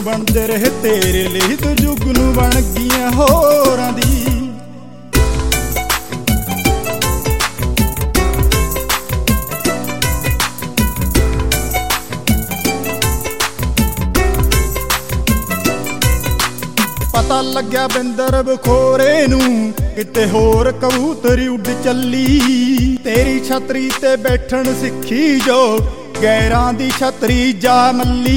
ਬਣਦੇ ਰਹੇ ਤੇਰੇ ਲਈ ਤੂੰ ਜੁਗਨੂ ਬਣ ਗਈਆਂ ਹੋਰਾਂ ਦੀ। ਪਤਾ ਲੱਗਿਆ ਬਿੰਦਰ ਬਖੋਰੇ ਨੂੰ ਕਿਤੇ ਹੋਰ ਕਬੂਤਰੀ ਉੱਡ ਚੱਲੀ। ਤੇਰੀ ਛਤਰੀ ਤੇ ਬੈਠਣ ਸਿੱਖੀ ਜੋ ਗੈਰਾਂ ਦੀ ਛਤਰੀ ਜਾ ਮੱਲੀ।